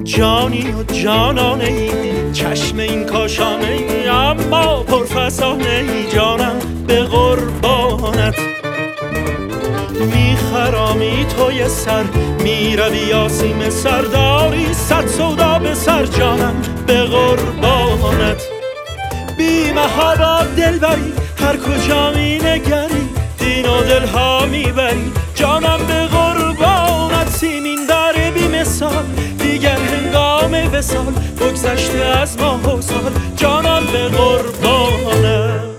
جانی و جانانه ای، چشم این کاشانه ای، اما پرفسانه ای. جانم به قربانت میخرامی توی سر، میروی آسیم سرداری، صد سودا به سر. جانم به قربانت بی محابا دل بری، هر کجا می نگری دین و دل ها میبری. جانم به قربانت سیمین داره بی مثال، دیگر هنگام وصال بگذشته از ماه و سال. جانم به قربانت.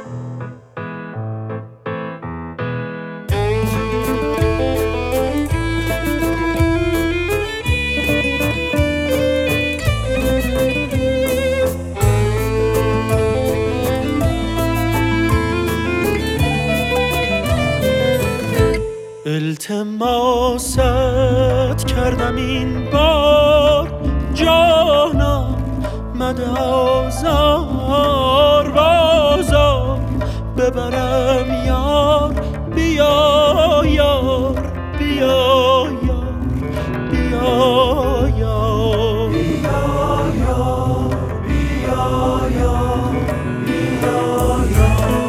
التماست کردم این بار جانم، مده آزار بازار ببرم یار. بیا یار بیا یار بیا یار بیا یار بیا یار بیا یار.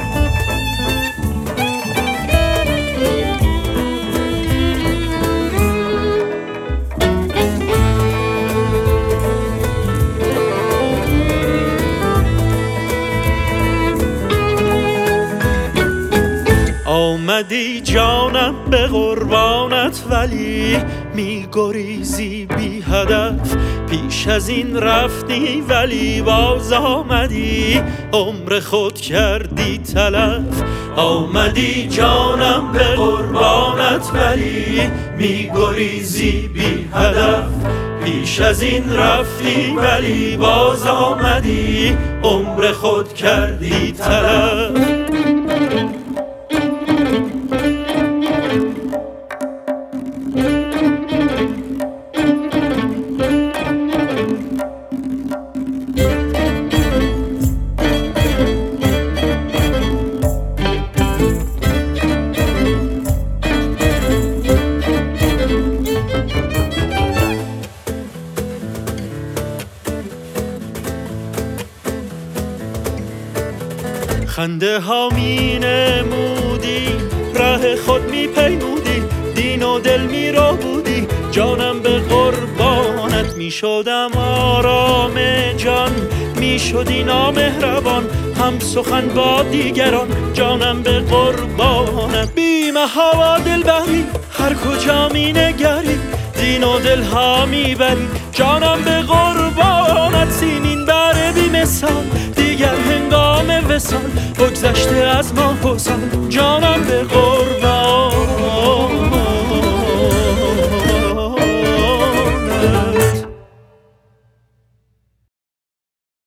آمدی جانم به قربانت ولی میگریزی بی هدف، پیش از این رفتی ولی باز آمدی، عمر خود کردی تلف. آمدی جانم به قربانت ولی میگریزی بی هدف، پیش از این رفتی ولی باز آمدی، عمر خود کردی تلف. خنده ها می نمودی، ره خود می پیمودی، دین و دل می رو بودی. جانم به قربانت می شدم آرام جان، می شدی نامهربان هم سخن با دیگران. جانم به قربانت بی محابا دل بری، هر کجا می نگری دین و دل ها می بری. جانم به قربانت سیمین بره بی مثال، دیگر هنگام وصال بگذشته از ماه و سال. جانم به قربانت